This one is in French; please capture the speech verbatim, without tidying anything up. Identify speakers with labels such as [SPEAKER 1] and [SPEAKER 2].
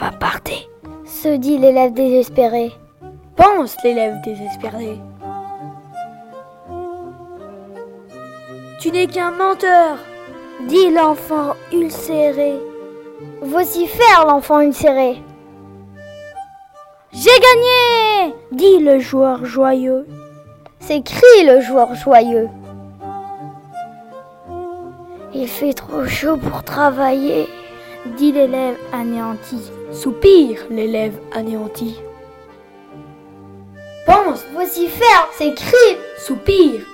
[SPEAKER 1] va parter, se dit l'élève désespéré.
[SPEAKER 2] Pense l'élève désespéré. Tu n'es qu'un menteur,
[SPEAKER 1] dit l'enfant ulcéré. Voici faire l'enfant ulcéré.
[SPEAKER 2] J'ai gagné,
[SPEAKER 1] dit le joueur joyeux. S'écrie le joueur joyeux. Il fait trop chaud pour travailler, dit l'élève anéanti.
[SPEAKER 2] Soupire l'élève anéanti.
[SPEAKER 1] Pense, voici faire, s'écrie,
[SPEAKER 2] soupire